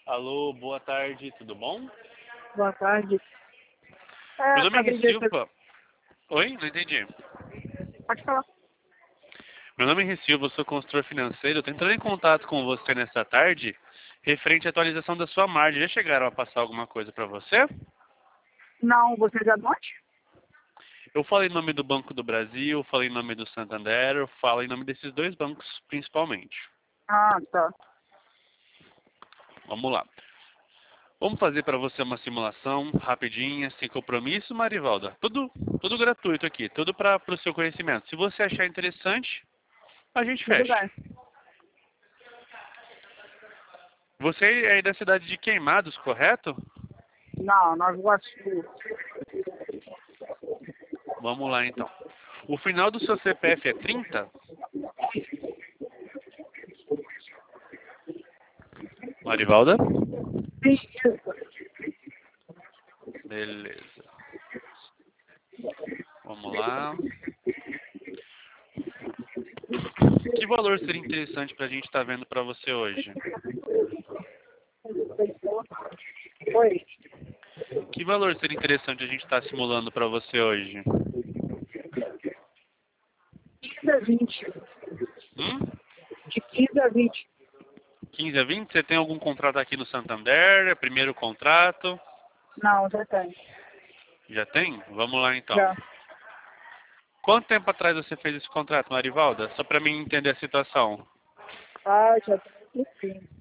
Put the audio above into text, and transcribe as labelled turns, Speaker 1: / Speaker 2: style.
Speaker 1: Alô, boa tarde, tudo bom?
Speaker 2: Boa tarde.
Speaker 1: Meu nome é
Speaker 2: Padrinho,
Speaker 1: Silva. Oi? Não entendi.
Speaker 2: pode falar.
Speaker 1: Meu nome é Silva, eu sou consultor financeiro. Estou entrando em contato com você nesta tarde, referente à atualização da sua margem. Já chegaram a passar alguma coisa para você?
Speaker 2: Não, você já note?
Speaker 1: Eu falei em nome do Banco do Brasil, falei em nome do Santander, eu falo em nome desses dois bancos, principalmente.
Speaker 2: Ah, tá.
Speaker 1: Vamos lá. Vamos fazer para você uma simulação rapidinha, sem compromisso, Marivalda. Tudo gratuito aqui, tudo para o seu conhecimento. Se você achar interessante, a gente
Speaker 2: Tudo
Speaker 1: fecha.
Speaker 2: bem.
Speaker 1: Você é aí da cidade de Queimados, correto?
Speaker 2: Não, Nova Iguaçu.
Speaker 1: Vamos lá então. O final do seu CPF é 30? Marivalda?
Speaker 2: Sim, isso.
Speaker 1: Beleza. Vamos lá. Que valor seria interessante para a gente estar vendo para você hoje?
Speaker 2: Oi.
Speaker 1: Que valor seria interessante a gente estar simulando para você hoje?
Speaker 2: 15 a 20.
Speaker 1: Hum?
Speaker 2: De 15 a 20.
Speaker 1: 15 a 20? Você tem algum contrato aqui no Santander? É primeiro contrato?
Speaker 2: Não, já tem.
Speaker 1: Já tem? Vamos lá então.
Speaker 2: Já.
Speaker 1: Quanto tempo atrás você fez esse contrato, Marivalda? Só para mim entender a situação.
Speaker 2: Ah, já tem. Sim.